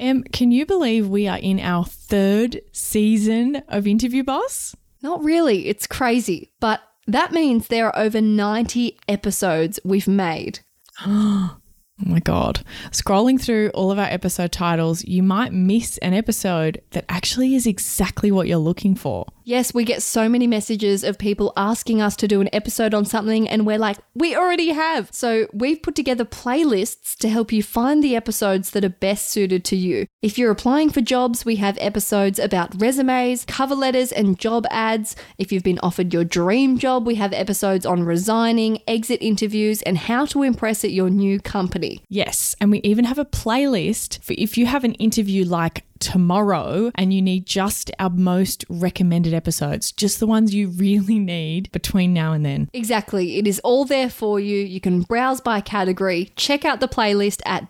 Can you believe we are in our 3rd season of Interview Boss? Not really. It's crazy. But that means there are over 90 episodes we've made. Oh my God. Scrolling through all of our episode titles, you might miss an episode that actually is exactly what you're looking for. Yes, we get so many messages of people asking us to do an episode on something and we're like, we already have. So we've put together playlists to help you find the episodes that are best suited to you. If you're applying for jobs, we have episodes about resumes, cover letters, and job ads. If you've been offered your dream job, we have episodes on resigning, exit interviews, and how to impress at your new company. Yes, and we even have a playlist for if you have an interview like tomorrow and you need just our most recommended episodes, just the ones you really need between now and then. Exactly. It is all there for you. You can browse by category. Check out the playlist at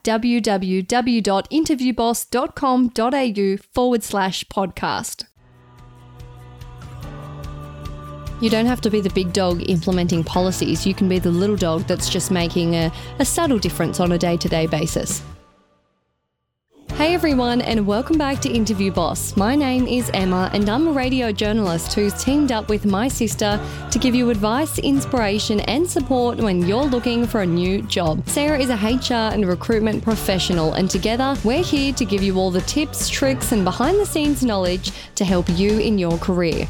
www.interviewboss.com.au/podcast. You don't have to be the big dog implementing policies. You can be the little dog that's just making a subtle difference on a day-to-day basis. Hey everyone, and welcome back to Interview Boss. My name is Emma and I'm a radio journalist who's teamed up with my sister to give you advice, inspiration and support when you're looking for a new job. Sarah is a HR and recruitment professional, and together we're here to give you all the tips, tricks and behind the scenes knowledge to help you in your career.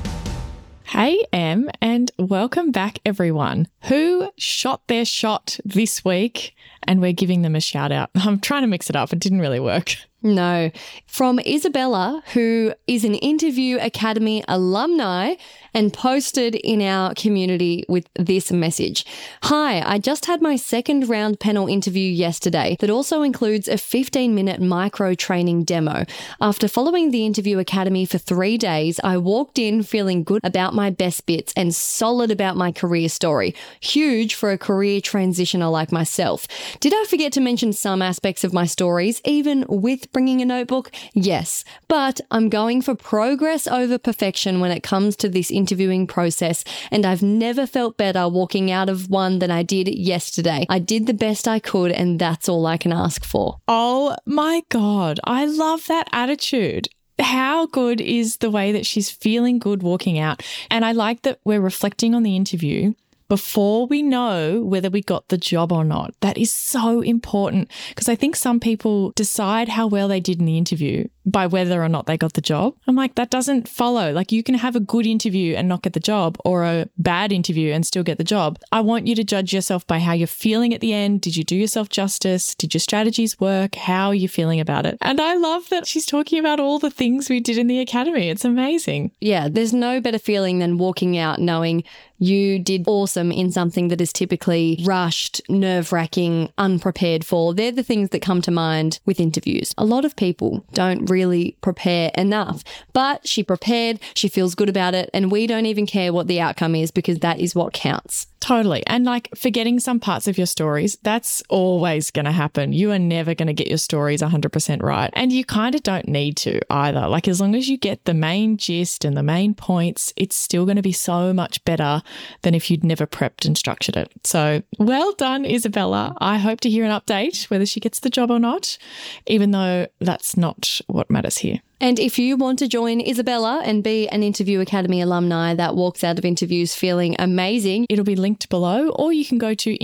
Hey Em, and welcome back everyone. Who shot their shot this week? And we're giving them a shout out. I'm trying to mix it up. It didn't really work. No. From Isabella, who is an Interview Academy alumni and posted in our community with this message. Hi, I just had my 2nd round panel interview yesterday that also includes a 15-minute micro training demo. After following the Interview Academy for 3 days, I walked in feeling good about my best bits and solid about my career story. Huge for a career transitioner like myself. Did I forget to mention some aspects of my stories, even with bringing a notebook? Yes, but I'm going for progress over perfection when it comes to this interviewing process, and I've never felt better walking out of one than I did yesterday. I did the best I could, and that's all I can ask for. Oh my God, I love that attitude. How good is the way that she's feeling good walking out? And I like that we're reflecting on the interview before we know whether we got the job or not. That is so important, because I think some people decide how well they did in the interview by whether or not they got the job. I'm like, that doesn't follow. Like, you can have a good interview and not get the job, or a bad interview and still get the job. I want you to judge yourself by how you're feeling at the end. Did you do yourself justice? Did your strategies work? How are you feeling about it? And I love that she's talking about all the things we did in the academy. It's amazing. Yeah, there's no better feeling than walking out knowing you did awesome in something that is typically rushed, nerve-wracking, unprepared for. They're the things that come to mind with interviews. A lot of people don't really prepare enough, but she prepared, she feels good about it, and we don't even care what the outcome is because that is what counts. Totally. And like, forgetting some parts of your stories, that's always going to happen. You are never going to get your stories 100% right. And you kind of don't need to either. Like, as long as you get the main gist and the main points, it's still going to be so much better than if you'd never prepped and structured it. So well done, Isabella. I hope to hear an update whether she gets the job or not, even though that's not what matters here. And if you want to join Isabella and be an Interview Academy alumni that walks out of interviews feeling amazing, it'll be linked below, or you can go to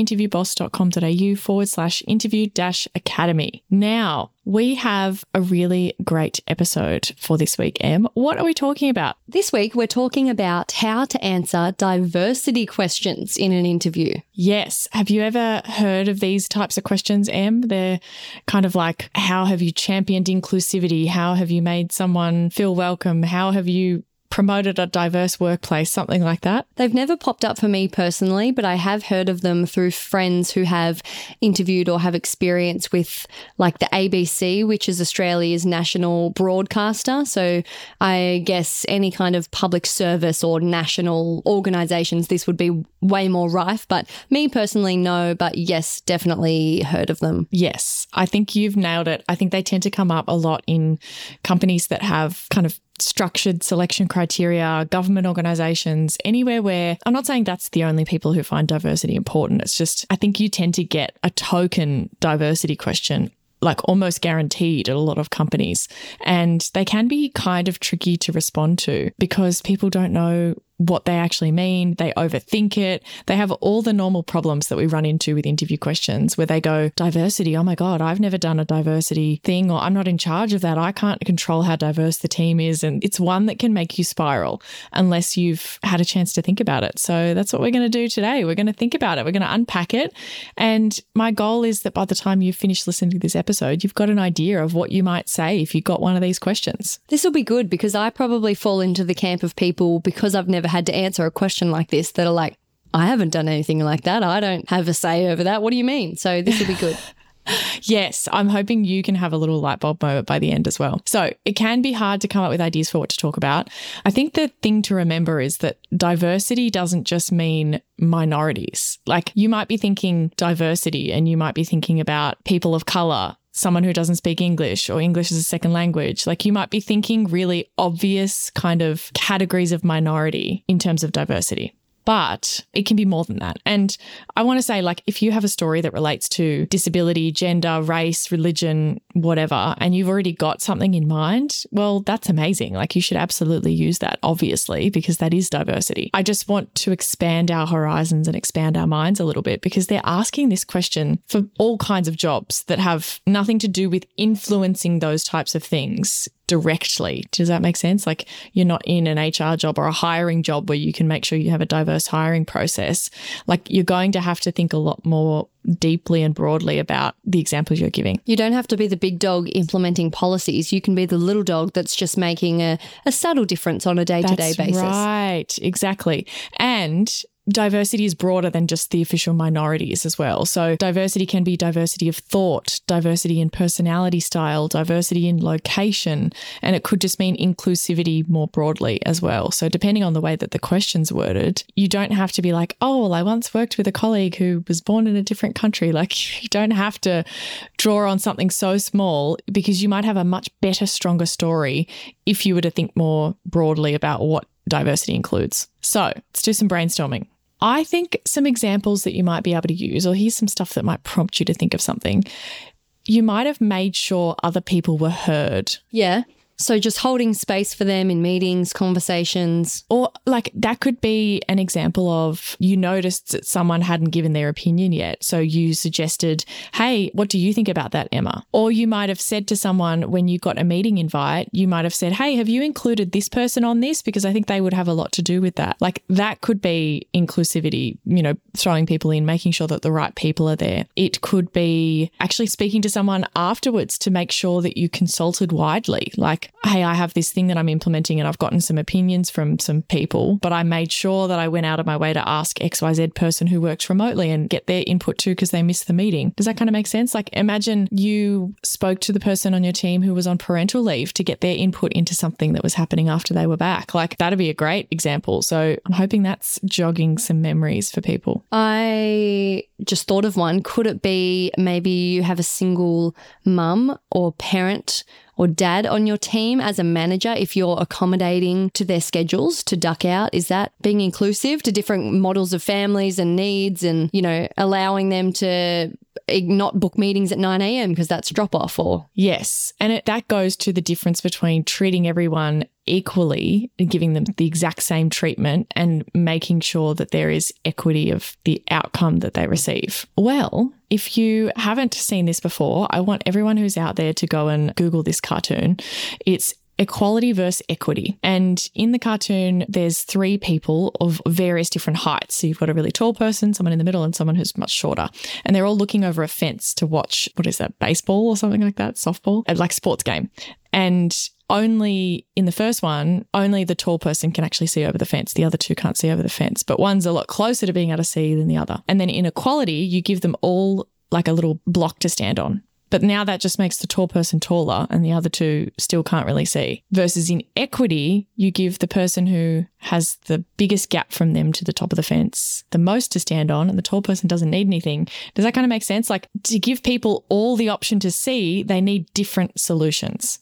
interviewboss.com.au/interview-academy. Now, we have a really great episode for this week, Em. What are we talking about? This week, we're talking about how to answer diversity questions in an interview. Yes. Have you ever heard of these types of questions, Em? They're kind of like, how have you championed inclusivity? How have you made someone feel welcome? How have you promoted a diverse workplace, something like that? They've never popped up for me personally, but I have heard of them through friends who have interviewed or have experience with like the ABC, which is Australia's national broadcaster. So I guess any kind of public service or national organisations, this would be way more rife. But me personally, no, but yes, definitely heard of them. Yes, I think you've nailed it. I think they tend to come up a lot in companies that have kind of structured selection criteria, government organisations, anywhere where, I'm not saying that's the only people who find diversity important. It's just, I think you tend to get a token diversity question like almost guaranteed at a lot of companies. And they can be kind of tricky to respond to because people don't know what they actually mean. They overthink it. They have all the normal problems that we run into with interview questions where they go, diversity, oh my God, I've never done a diversity thing, or I'm not in charge of that. I can't control how diverse the team is. And it's one that can make you spiral unless you've had a chance to think about it. So that's what we're going to do today. We're going to think about it. We're going to unpack it. And my goal is that by the time you finish listening to this episode, you've got an idea of what you might say if you got one of these questions. This will be good because I probably fall into the camp of people, because I've never had to answer a question like this, that are like, I haven't done anything like that. I don't have a say over that. What do you mean? So this will be good. Yes, I'm hoping you can have a little light bulb moment by the end as well. So it can be hard to come up with ideas for what to talk about. I think the thing to remember is that diversity doesn't just mean minorities. Like you might be thinking diversity and you might be thinking about people of color, someone who doesn't speak English or English as a second language. Like you might be thinking really obvious kind of categories of minority in terms of diversity. But it can be more than that. And I want to say, like, if you have a story that relates to disability, gender, race, religion, whatever, and you've already got something in mind, well, that's amazing. Like, you should absolutely use that, obviously, because that is diversity. I just want to expand our horizons and expand our minds a little bit because they're asking this question for all kinds of jobs that have nothing to do with influencing those types of things directly. Does that make sense? Like you're not in an HR job or a hiring job where you can make sure you have a diverse hiring process. Like you're going to have to think a lot more deeply and broadly about the examples you're giving. You don't have to be the big dog implementing policies. You can be the little dog that's just making a subtle difference on a day-to-day basis. Right, exactly. And diversity is broader than just the official minorities as well. So diversity can be diversity of thought, diversity in personality style, diversity in location, and it could just mean inclusivity more broadly as well. So depending on the way that the question's worded, you don't have to be like, oh, well, I once worked with a colleague who was born in a different country. Like you don't have to draw on something so small because you might have a much better, stronger story if you were to think more broadly about what diversity includes. So let's do some brainstorming. I think some examples that you might be able to use, or here's some stuff that might prompt you to think of something. You might have made sure other people were heard. Yeah. So just holding space for them in meetings, conversations. Or like that could be an example of you noticed that someone hadn't given their opinion yet. So you suggested, hey, what do you think about that, Emma? Or you might have said to someone when you got a meeting invite, you might have said, hey, have you included this person on this? Because I think they would have a lot to do with that. Like that could be inclusivity, you know, throwing people in, making sure that the right people are there. It could be actually speaking to someone afterwards to make sure that you consulted widely. Like, hey, I have this thing that I'm implementing and I've gotten some opinions from some people, but I made sure that I went out of my way to ask XYZ person who works remotely and get their input too because they missed the meeting. Does that kind of make sense? Like imagine you spoke to the person on your team who was on parental leave to get their input into something that was happening after they were back. Like that'd be a great example. So I'm hoping that's jogging some memories for people. I just thought of one. Could it be maybe you have a single mum or parent or dad on your team as a manager if you're accommodating to their schedules to duck out? Is that being inclusive to different models of families and needs and, you know, allowing them to not book meetings at 9 a.m. because that's drop off? Or yes. And that goes to the difference between treating everyone equally and giving them the exact same treatment and making sure that there is equity of the outcome that they receive. Well, if you haven't seen this before, I want everyone who's out there to go and Google this cartoon. It's equality versus equity. And in the cartoon, there's three people of various different heights. So you've got a really tall person, someone in the middle, and someone who's much shorter. And they're all looking over a fence to watch, what is that, baseball or something like that, softball, like sports game. And only in the first one, only the tall person can actually see over the fence. The other two can't see over the fence, but one's a lot closer to being able to see than the other. And then in equality, you give them all like a little block to stand on. But now that just makes the tall person taller and the other two still can't really see. Versus in equity, you give the person who has the biggest gap from them to the top of the fence the most to stand on, and the tall person doesn't need anything. Does that kind of make sense? Like to give people all the option to see, they need different solutions.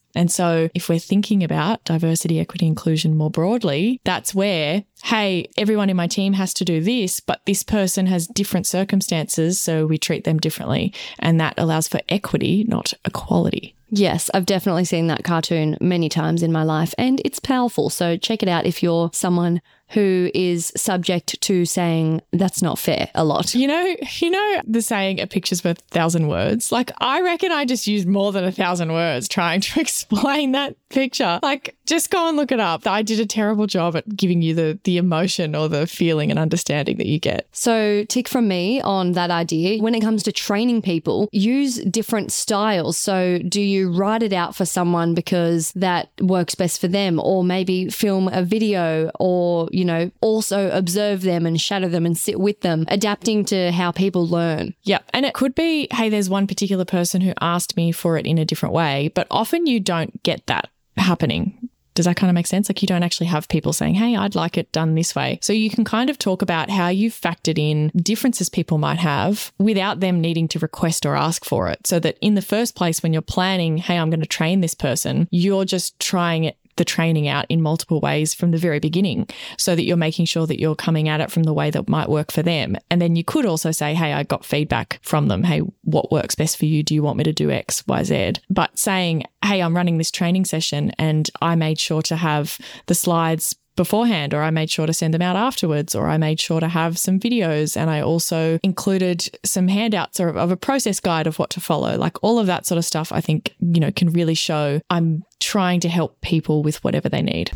And so if we're thinking about diversity, equity, inclusion more broadly, that's where, hey, everyone in my team has to do this, but this person has different circumstances, so we treat them differently. And that allows for equity, not equality. Yes, I've definitely seen that cartoon many times in my life, and it's powerful. So check it out if you're someone who is subject to saying that's not fair a lot. You know the saying, a picture's worth 1,000 words? Like, I reckon I just used more than 1,000 words trying to explain that picture. Like, just go and look it up. I did a terrible job at giving you the emotion or the feeling and understanding that you get. So tick from me on that idea. When it comes to training people, use different styles. So do you write it out for someone because that works best for them, or maybe film a video, or also observe them and shadow them and sit with them, adapting to how people learn. Yeah. And it could be, hey, there's one particular person who asked me for it in a different way, but often you don't get that happening. Does that kind of make sense? Like, you don't actually have people saying, hey, I'd like it done this way. So you can kind of talk about how you've factored in differences people might have without them needing to request or ask for it. So that in the first place, when you're planning, hey, I'm going to train this person, you're just trying the training out in multiple ways from the very beginning, so that you're making sure that you're coming at it from the way that might work for them. And then you could also say, hey, I got feedback from them. Hey, what works best for you? Do you want me to do X, Y, Z? But saying, hey, I'm running this training session and I made sure to have the slides beforehand, or I made sure to send them out afterwards, or I made sure to have some videos, and I also included some handouts of a process guide of what to follow. Like, all of that sort of stuff, I think, can really show I'm trying to help people with whatever they need.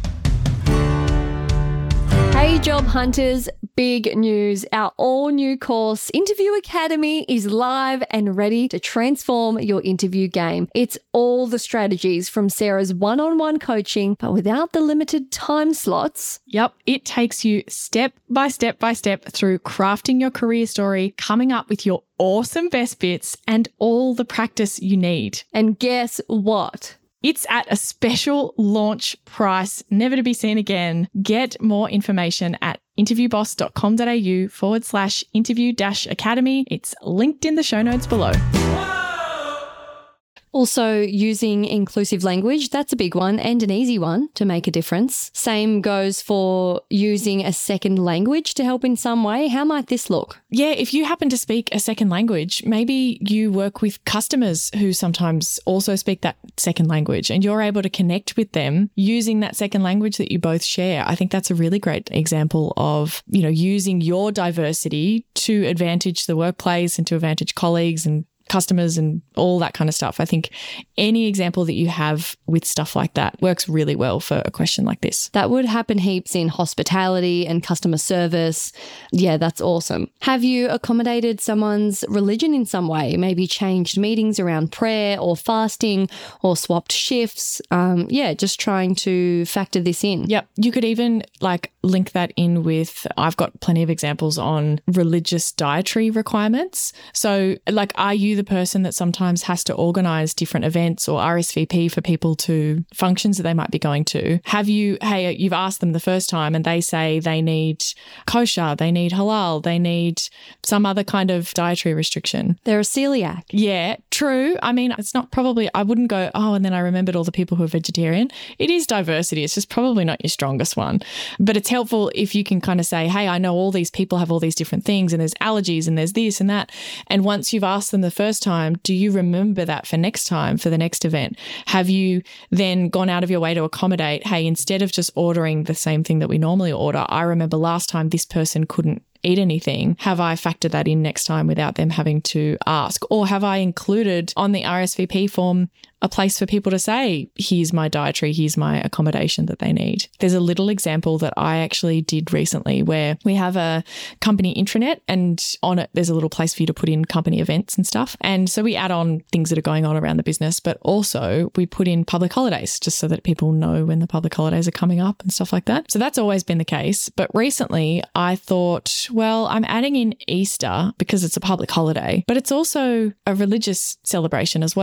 Hey, job hunters, big news. Our all new course, Interview Academy, is live and ready to transform your interview game. It's all the strategies from Sarah's one-on-one coaching, but without the limited time slots. Yep. It takes you step by step by step through crafting your career story, coming up with your awesome best bits, and all the practice you need. And guess what? It's at a special launch price, never to be seen again. Get more information at interviewboss.com.au/interview-academy. It's linked in the show notes below. Also, using inclusive language, that's a big one and an easy one to make a difference. Same goes for using a second language to help in some way. How might this look? Yeah, if you happen to speak a second language, maybe you work with customers who sometimes also speak that second language, and you're able to connect with them using that second language that you both share. I think that's a really great example of, using your diversity to advantage the workplace and to advantage colleagues and customers and all that kind of stuff. I think any example that you have with stuff like that works really well for a question like this. That would happen heaps in hospitality and customer service. Yeah, that's awesome. Have you accommodated someone's religion in some way? Maybe changed meetings around prayer or fasting, or swapped shifts? Just trying to factor this in. Yep. You could even link that in with, I've got plenty of examples on religious dietary requirements. So are you the person that sometimes has to organize different events or RSVP for people to functions that they might be going to? You've asked them the first time and they say they need kosher, they need halal, they need some other kind of dietary restriction. They're a celiac. Yeah, true. I mean, it's not probably, I wouldn't go, and then I remembered all the people who are vegetarian. It is diversity. It's just probably not your strongest one. But it's helpful if you can kind of say, hey, I know all these people have all these different things, and there's allergies and there's this and that. And once you've asked them the first time, do you remember that for next time, for the next event? Have you then gone out of your way to accommodate, hey, instead of just ordering the same thing that we normally order, I remember last time this person couldn't eat anything. Have I factored that in next time without them having to ask? Or have I included on the RSVP form a place for people to say, here's my dietary, here's my accommodation that they need? There's a little example that I actually did recently where we have a company intranet, and on it there's a little place for you to put in company events and stuff. And so we add on things that are going on around the business, but also we put in public holidays just so that people know when the public holidays are coming up and stuff like that. So that's always been the case. But recently I thought, well, I'm adding in Easter because it's a public holiday, but it's also a religious celebration as well.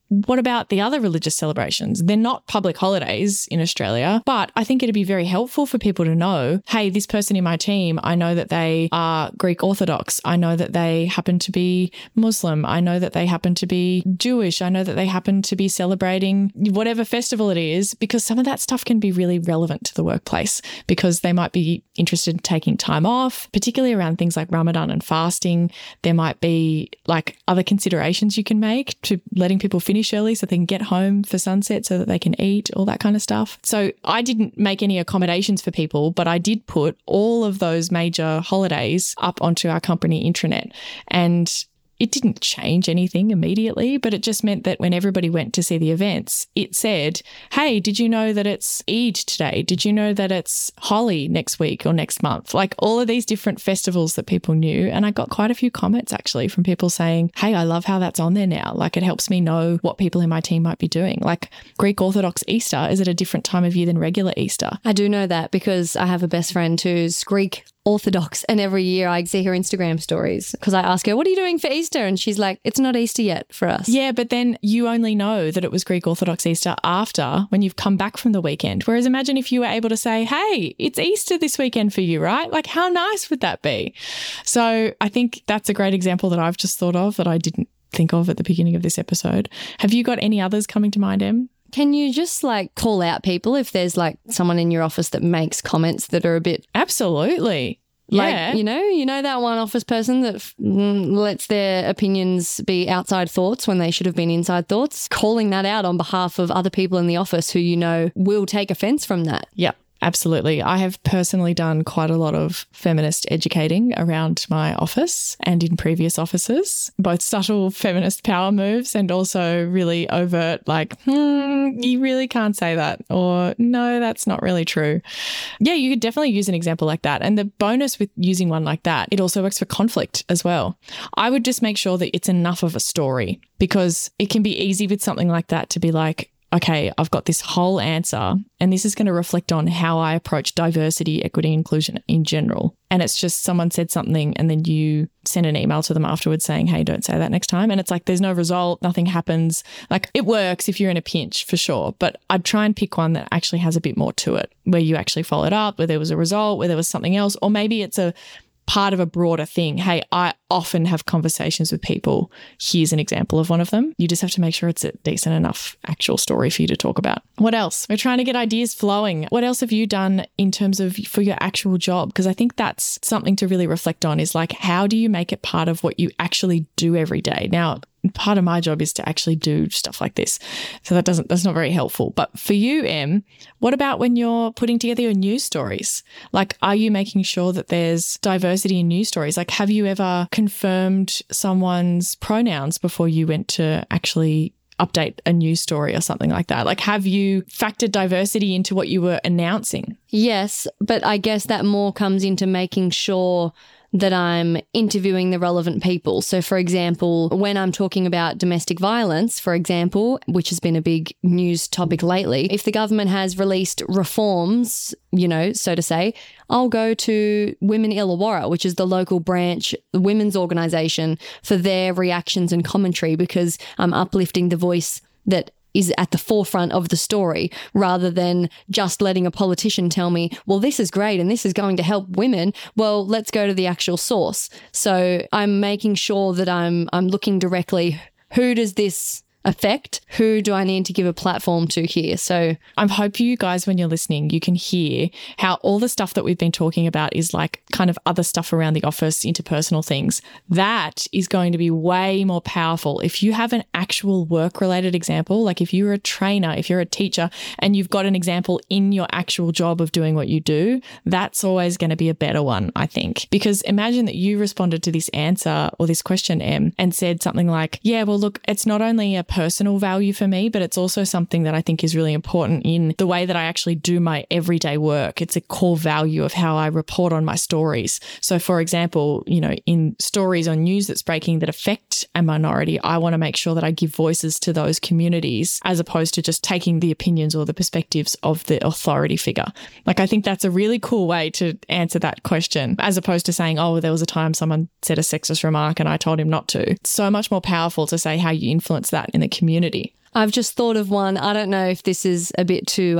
what about the other religious celebrations? They're not public holidays in Australia, but I think it'd be very helpful for people to know, hey, this person in my team, I know that they are Greek Orthodox. I know that they happen to be Muslim. I know that they happen to be Jewish. I know that they happen to be celebrating whatever festival it is, because some of that stuff can be really relevant to the workplace because they might be interested in taking time off, particularly around things like Ramadan and fasting. There might be like other considerations you can make to letting people finish early so they can get home for sunset so that they can eat, all that kind of stuff. So I didn't make any accommodations for people, but I did put all of those major holidays up onto our company intranet. And it didn't change anything immediately, but it just meant that when everybody went to see the events, it said, hey, did you know that it's Eid today? Did you know that it's Holi next week or next month? Like all of these different festivals that people knew. And I got quite a few comments actually from people saying, hey, I love how that's on there now. Like it helps me know what people in my team might be doing. Like Greek Orthodox Easter is at a different time of year than regular Easter. I do know that because I have a best friend who's Greek Orthodox, and every year I see her Instagram stories because I ask her, what are you doing for Easter? And she's like, it's not Easter yet for us. Yeah, but then you only know that it was Greek Orthodox Easter after when you've come back from the weekend. Whereas imagine if you were able to say, hey, it's Easter this weekend for you, right? Like how nice would that be? So I think that's a great example that I've just thought of that I didn't think of at the beginning of this episode. Have you got any others coming to mind, Em? Can you just like call out people if there's like someone in your office that makes comments that are a bit... Absolutely. Yeah. Like, you know that one office person that lets their opinions be outside thoughts when they should have been inside thoughts? Calling that out on behalf of other people in the office who you know will take offence from that. Yep. Absolutely. I have personally done quite a lot of feminist educating around my office and in previous offices, both subtle feminist power moves and also really overt, like, you really can't say that, or no, that's not really true. Yeah, you could definitely use an example like that. And the bonus with using one like that, it also works for conflict as well. I would just make sure that it's enough of a story, because it can be easy with something like that to be like, okay, I've got this whole answer and this is going to reflect on how I approach diversity, equity, inclusion in general. And it's just someone said something and then you send an email to them afterwards saying, hey, don't say that next time. And it's like, there's no result, nothing happens. Like it works if you're in a pinch for sure, but I'd try and pick one that actually has a bit more to it, where you actually followed up, where there was a result, where there was something else, or maybe it's a part of a broader thing. Hey, I often have conversations with people. Here's an example of one of them. You just have to make sure it's a decent enough actual story for you to talk about. What else? We're trying to get ideas flowing. What else have you done in terms of for your actual job? Because I think that's something to really reflect on, is like, how do you make it part of what you actually do every day? Now, part of my job is to actually do stuff like this. So that's not very helpful. But for you, Em, what about when you're putting together your news stories? Like, are you making sure that there's diversity in news stories? Like, have you ever confirmed someone's pronouns before you went to actually update a news story or something like that? Like, have you factored diversity into what you were announcing? Yes, but I guess that more comes into making sure that I'm interviewing the relevant people. So, for example, when I'm talking about domestic violence, for example, which has been a big news topic lately, if the government has released reforms, so to say, I'll go to Women Illawarra, which is the local branch, the women's organisation, for their reactions and commentary, because I'm uplifting the voice that is at the forefront of the story, rather than just letting a politician tell me, well, this is great and this is going to help women. Well, let's go to the actual source. So I'm making sure that I'm looking directly, who does this affect? Who do I need to give a platform to here? So I hope you guys, when you're listening, you can hear how all the stuff that we've been talking about is like kind of other stuff around the office, interpersonal things. That is going to be way more powerful if you have an actual work-related example. Like if you're a trainer, if you're a teacher, and you've got an example in your actual job of doing what you do, that's always going to be a better one, I think. Because imagine that you responded to this answer or this question, Em, and said something like, yeah, well, look, it's not only a personal value for me, but it's also something that I think is really important in the way that I actually do my everyday work. It's a core value of how I report on my stories. So for example, in stories on news that's breaking that affect a minority, I want to make sure that I give voices to those communities as opposed to just taking the opinions or the perspectives of the authority figure. Like, I think that's a really cool way to answer that question, as opposed to saying, oh, there was a time someone said a sexist remark and I told him not to. It's so much more powerful to say how you influence that in the the community. I've just thought of one. I don't know if this is a bit too,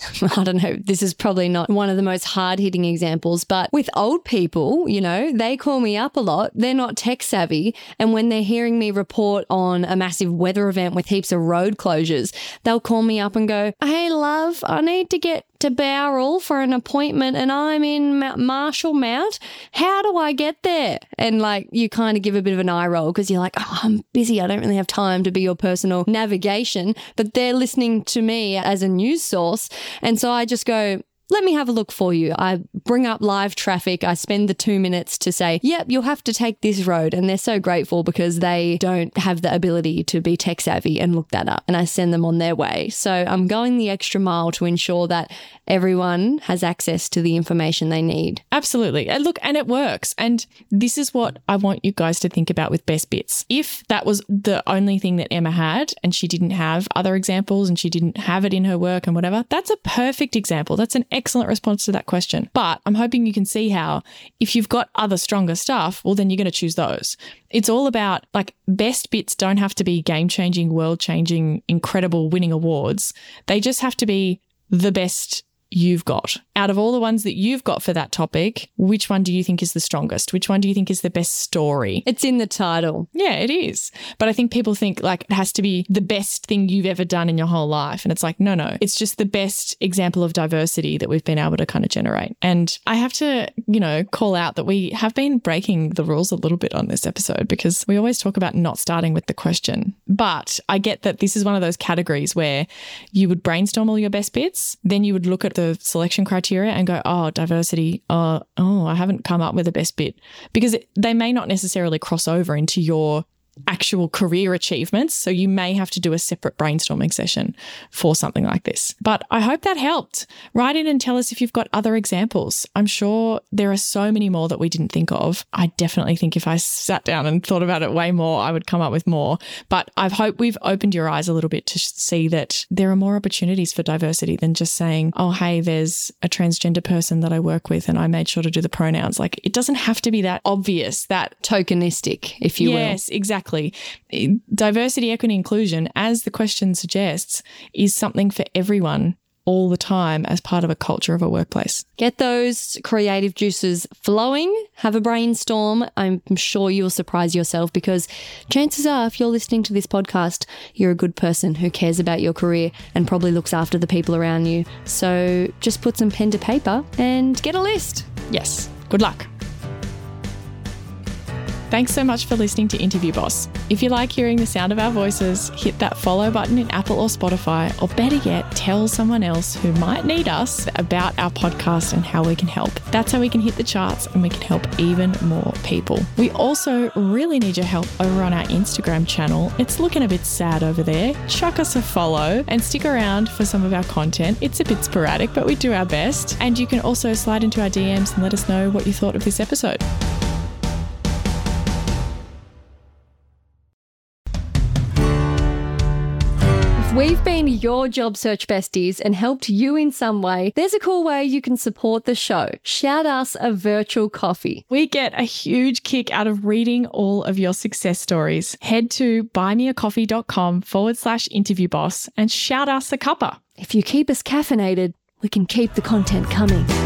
I don't know, this is probably not one of the most hard-hitting examples, but with old people, you know, they call me up a lot. They're not tech savvy. And when they're hearing me report on a massive weather event with heaps of road closures, they'll call me up and go, hey, love, I need to get to Bowral for an appointment and I'm in Marshall Mount. How do I get there? And like, you kind of give a bit of an eye roll because you're like, oh, I'm busy. I don't really have time to be your personal navigation, but they're listening to me as a news source. And so I just go, let me have a look for you. I bring up live traffic. I spend the 2 minutes to say, yep, you'll have to take this road. And they're so grateful because they don't have the ability to be tech savvy and look that up. And I send them on their way. So I'm going the extra mile to ensure that everyone has access to the information they need. Absolutely. And look, and it works. And this is what I want you guys to think about with Best Bits. If that was the only thing that Emma had and she didn't have other examples and she didn't have it in her work and whatever, that's a perfect example. That's an excellent response to that question. But I'm hoping you can see how if you've got other stronger stuff, well, then you're going to choose those. It's all about like Best Bits don't have to be game-changing, world-changing, incredible, winning awards. They just have to be the best you've got. Out of all the ones that you've got for that topic, which one do you think is the strongest? Which one do you think is the best story? It's in the title. Yeah, it is. But I think people think like it has to be the best thing you've ever done in your whole life. And it's like, no. It's just the best example of diversity that we've been able to kind of generate. And I have to, call out that we have been breaking the rules a little bit on this episode because we always talk about not starting with the question. But I get that this is one of those categories where you would brainstorm all your best bits, then you would look at the selection criteria and go, oh, diversity, I haven't come up with the best bit, because they may not necessarily cross over into your actual career achievements. So you may have to do a separate brainstorming session for something like this. But I hope that helped. Write in and tell us if you've got other examples. I'm sure there are so many more that we didn't think of. I definitely think if I sat down and thought about it way more, I would come up with more. But I hope we've opened your eyes a little bit to see that there are more opportunities for diversity than just saying, oh, hey, there's a transgender person that I work with and I made sure to do the pronouns. Like, it doesn't have to be that obvious, that tokenistic, if you will. Yes, exactly. Diversity, equity, inclusion, as the question suggests, is something for everyone all the time as part of a culture of a workplace. Get those creative juices flowing, have a brainstorm. I'm sure you'll surprise yourself because chances are if you're listening to this podcast, you're a good person who cares about your career and probably looks after the people around you. So just put some pen to paper and get a list. Yes. Good luck. Thanks so much for listening to Interview Boss. If you like hearing the sound of our voices, hit that follow button in Apple or Spotify, or better yet, tell someone else who might need us about our podcast and how we can help. That's how we can hit the charts and we can help even more people. We also really need your help over on our Instagram channel. It's looking a bit sad over there. Chuck us a follow and stick around for some of our content. It's a bit sporadic, but we do our best. And you can also slide into our DMs and let us know what you thought of this episode. We've been your job search besties and helped you in some way. There's a cool way you can support the show. Shout us a virtual coffee. We get a huge kick out of reading all of your success stories. Head to buymeacoffee.com/interviewboss and shout us a cuppa. If you keep us caffeinated, we can keep the content coming.